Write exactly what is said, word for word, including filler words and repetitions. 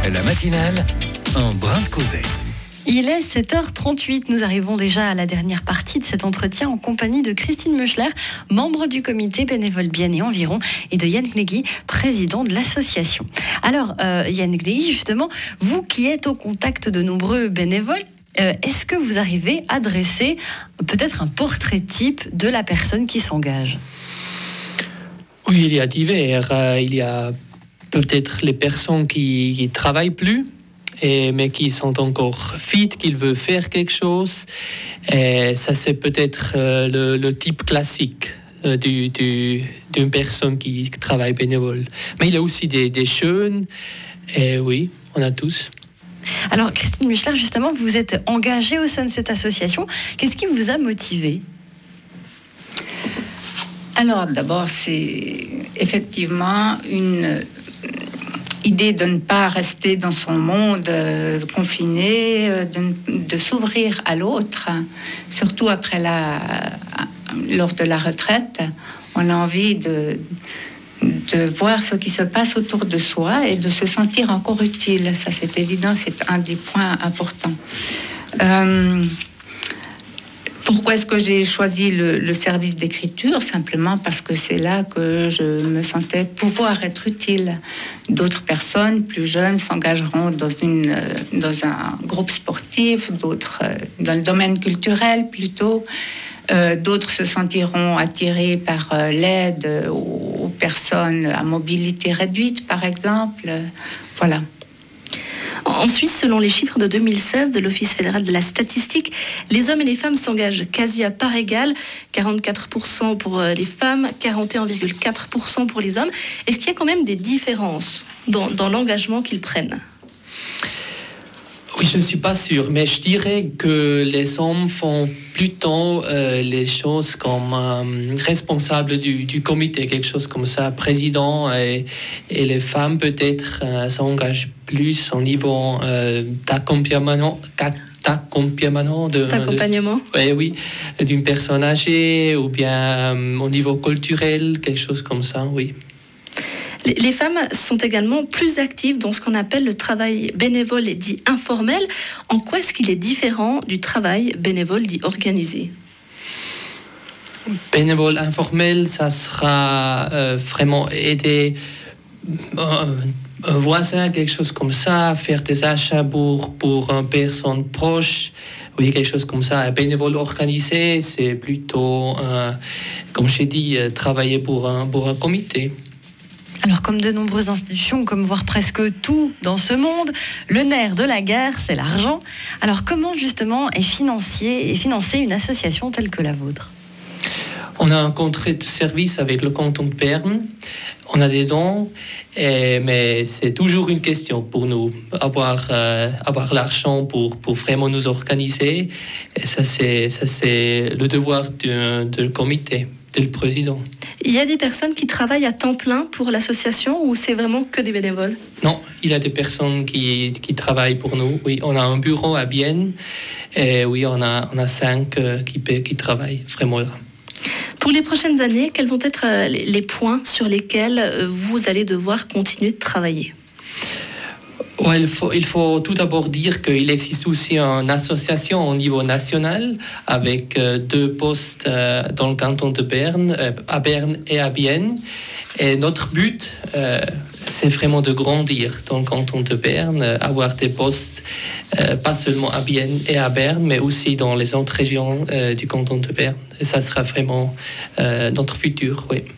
La matinale, un brin de causette. Il est sept heures trente-huit. Nous arrivons déjà à la dernière partie de cet entretien en compagnie de Christine Meuchler, membre du comité bénévole Bien et Environ, et de Yann Knegui, président de l'association. Alors, euh, Yann Knegui, justement, vous qui êtes au contact de nombreux bénévoles, euh, est-ce que vous arrivez à dresser peut-être un portrait type de la personne qui s'engage ? Oui, il y a divers. Euh, il y a peut-être les personnes qui ne travaillent plus, et, mais qui sont encore fit, qui veulent faire quelque chose. Et ça, c'est peut-être euh, le, le type classique euh, du, du, d'une personne qui travaille bénévole. Mais il y a aussi des, des jeunes, et oui, on a tous. Alors, Christine Meuchler, justement, vous êtes engagée au sein de cette association. Qu'est-ce qui vous a motivé ? Alors, d'abord, c'est effectivement une idée de ne pas rester dans son monde euh, confiné, euh, de, de s'ouvrir à l'autre, surtout après la, lors de la retraite. On a envie de, de voir ce qui se passe autour de soi et de se sentir encore utile. Ça, c'est évident, c'est un des points importants. Euh, Pourquoi est-ce que j'ai choisi le, le service d'écriture ? Simplement parce que c'est là que je me sentais pouvoir être utile. D'autres personnes plus jeunes s'engageront dans, une, dans un groupe sportif, d'autres dans le domaine culturel plutôt. Euh, d'autres se sentiront attirés par euh, l'aide aux, aux personnes à mobilité réduite, par exemple. Voilà. En Suisse, selon les chiffres de deux mille seize de l'Office fédéral de la statistique, les hommes et les femmes s'engagent quasi à part égale, quarante-quatre pour cent pour les femmes, quarante et un virgule quatre pour cent pour les hommes. Est-ce qu'il y a quand même des différences dans, dans l'engagement qu'ils prennent ? Oui, je ne suis pas sûr, mais je dirais que les hommes font plutôt euh, les choses comme euh, responsables du, du comité, quelque chose comme ça, président, et, et les femmes peut-être euh, s'engagent plus au niveau euh, d'accompagnement, d'accompagnement, de, d'accompagnement. De, oui, oui, d'une personne âgée, ou bien euh, au niveau culturel, quelque chose comme ça, oui. Les femmes sont également plus actives dans ce qu'on appelle le travail bénévole et dit informel. En quoi est-ce qu'il est différent du travail bénévole dit organisé ? Bénévole informel, ça sera euh, vraiment aider euh, un voisin, quelque chose comme ça, faire des achats pour, pour une personne proche, oui, quelque chose comme ça. Un bénévole organisé, c'est plutôt, euh, comme j'ai dit, travailler pour un, pour un comité. Alors, comme de nombreuses institutions, comme voire presque tout dans ce monde, le nerf de la guerre, c'est l'argent. Alors, comment justement est financée, est financée une association telle que la vôtre ? On a un contrat de service avec le canton de Berne. On a des dons, et, mais c'est toujours une question pour nous, avoir, euh, avoir l'argent pour, pour vraiment nous organiser. Et ça, c'est, ça, c'est le devoir du, du comité, du président. Il y a des personnes qui travaillent à temps plein pour l'association ou c'est vraiment que des bénévoles ? Non, il y a des personnes qui, qui travaillent pour nous. Oui, on a un bureau à Bienne et oui, on a, on a cinq qui, qui travaillent vraiment là. Pour les prochaines années, quels vont être les points sur lesquels vous allez devoir continuer de travailler ? Ouais, il, faut, il faut tout d'abord dire qu'il existe aussi une association au niveau national avec euh, deux postes euh, dans le canton de Berne, euh, à Berne et à Bienne. Et notre but, euh, c'est vraiment de grandir dans le canton de Berne, euh, avoir des postes euh, pas seulement à Bienne et à Berne, mais aussi dans les autres régions euh, du canton de Berne. Et ça sera vraiment euh, notre futur, oui.